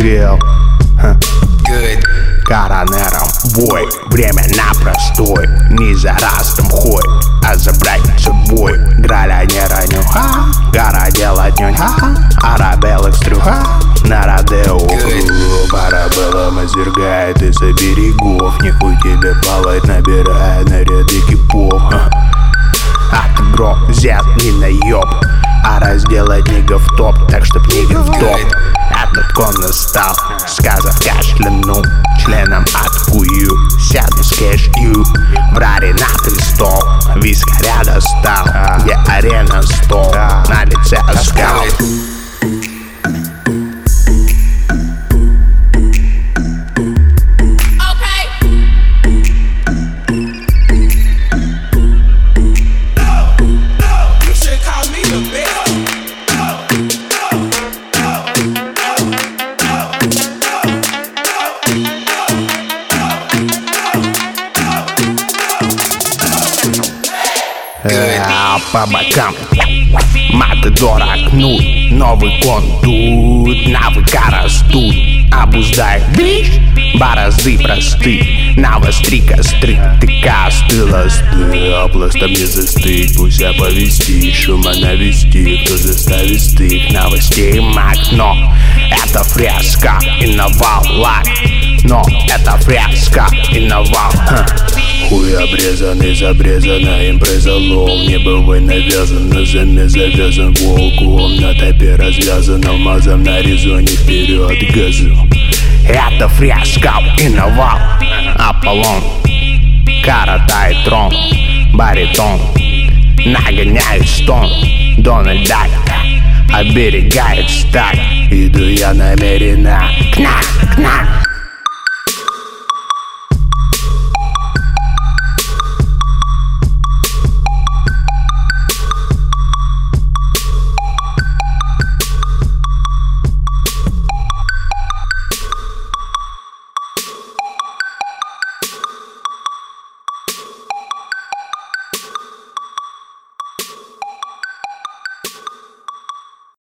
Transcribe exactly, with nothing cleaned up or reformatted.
Гэл Коронером бой, время на простой. Не за разом хой, а забрать с собой. Граля не раню, ха, гора делать нюнь, ха, арабелла стрюха, на родео. Парабеллам извергает из-за берегов. Нихуй тебе плавать, набирая наряды кипов. От игрок взят не наеб, а разделать нигга в топ, так чтоб нигга в топ. Этот кон настал, сказав кашляну, членом откую, сяду с кэш-ю. В раре на стол, вискаря достал, где арена стол, на лице оскал. А по бокам маты дорогнут, новый кон тут, навыка растут. Обуздай бич, борозды просты, навостри костры, ты остыла сты, а пластом не застыть, пусть оповести, шума навести, кто заставит стык новостей маг. Но это фреска и навал лак, но это фреска и навал. Хуй обрезанный, забрезана импреза лол. Не бывай навязан, на заме завязан волком. На топе развязан, алмазом на резоне вперед газу. Это фреска и навал, Аполлон, каратает трон, баритон, нагоняет стон, Дональд Дак оберегает стак. Иду я намеренно, кнак, кнак.